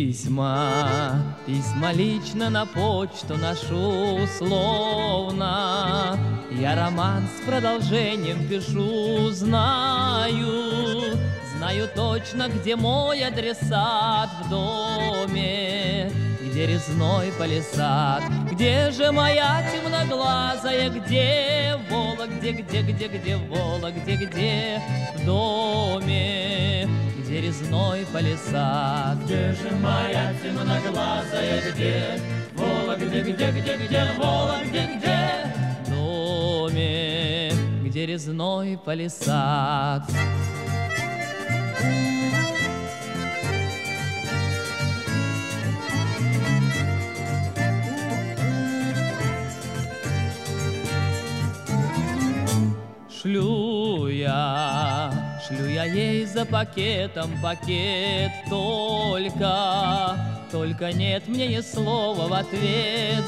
Письма, письма лично на почту ношу условно. Я роман с продолжением пишу, знаю точно, где мой адресат в доме, где резной палисад, где же моя темноглазая, где Вологде, где Вологде, где в доме, где резной палисад. Где же моя темноглазая, где Вологде, где Вологде, где в доме, где резной палисад. Шлю я ей за пакетом пакет, только нет мне ни слова в ответ.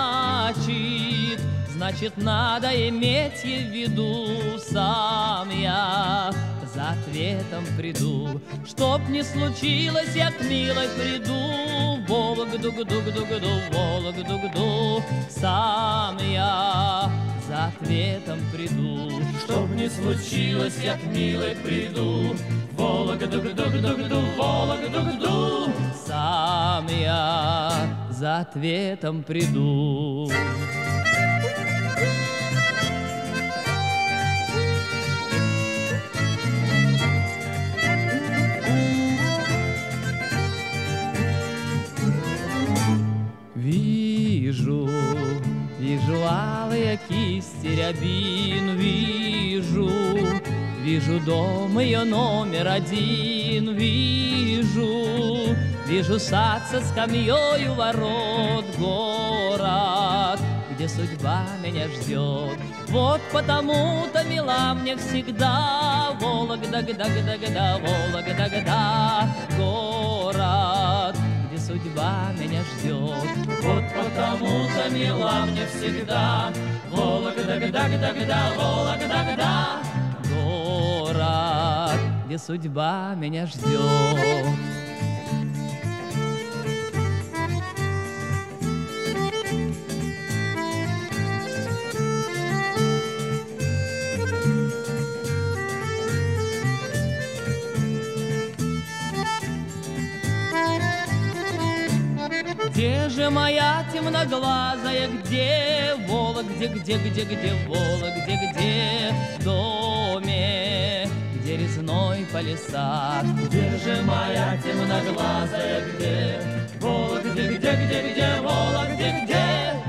Значит, надо иметь ей в виду, сам я за ответом приду. Чтоб не случилось, я к милой приду, Вологду-гду-гду-гду, Вологду-гду, сам я за ответом приду. Чтоб не случилось, я к милой приду, Вологду-гду-гду-гду, Вологду-гду, сам я за ответом приду. Вижу алые кисти рябин, вижу дом ее номер один, вижу сад со скамьей у ворот, город, где судьба меня ждет. Вот потому-то мила мне всегда Вологда-гда-гда-гда, Вологда-гда, город, где судьба меня ждет. Вот потому-то мила мне всегда Вологда-гда-гда-гда, Вологда-гда, город, где судьба меня ждет. Где же моя темноглазая, где Вологде, где Вологде, где в доме, где резной палисад? Где же моя темноглазая, где Вологде, где Вологде, где